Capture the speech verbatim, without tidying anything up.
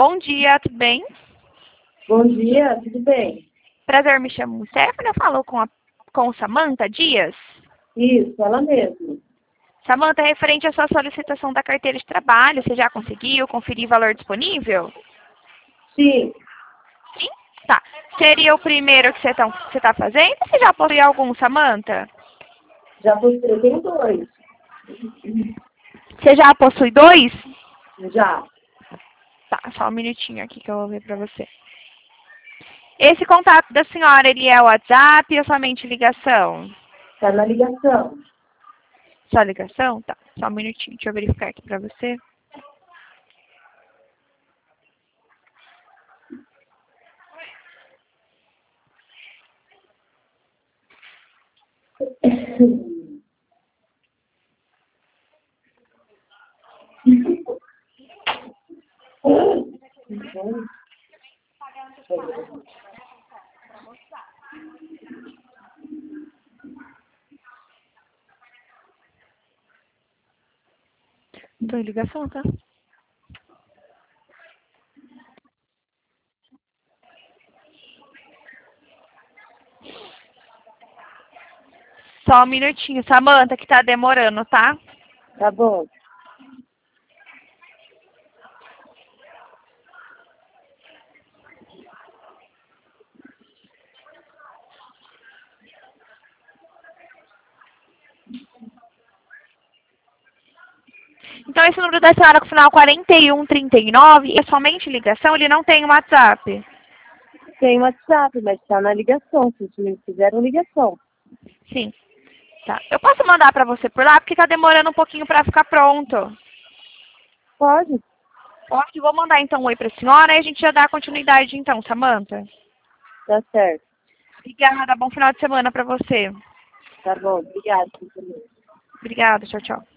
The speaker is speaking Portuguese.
Bom dia, tudo bem? Bom dia, tudo bem? Prazer, me chamo Stephanie, eu falo com a com Samantha Dias. Isso, ela mesma. Samantha, referente à sua solicitação da carteira de trabalho, você já conseguiu conferir valor disponível? Sim, Sim? Tá. Seria o primeiro que você está você tá fazendo ou você já possui algum, Samantha? já postei, tem dois. Você já possui dois? Já, Tá, só um minutinho aqui que eu vou ver pra você. Esse contato da senhora, ele é o WhatsApp ou somente ligação? tá na ligação. Só ligação? Tá, só um minutinho, deixa eu verificar aqui pra você. Tô em ligação, tá? Só um minutinho, Samantha, que tá demorando, tá? Tá bom. Então, esse número da senhora com o final quarenta e um trinta e nove é somente ligação, ele não tem WhatsApp. Tem WhatsApp, mas tá na ligação, se vocês fizeram ligação. Sim. Tá. Eu posso mandar pra você por lá, porque tá demorando um pouquinho pra ficar pronto. Pode, Pode, vou mandar então um oi pra senhora e a gente já dá continuidade então, Samantha. tá certo. Obrigada, bom final de semana pra você. Tá bom, obrigada. Obrigada, tchau, tchau.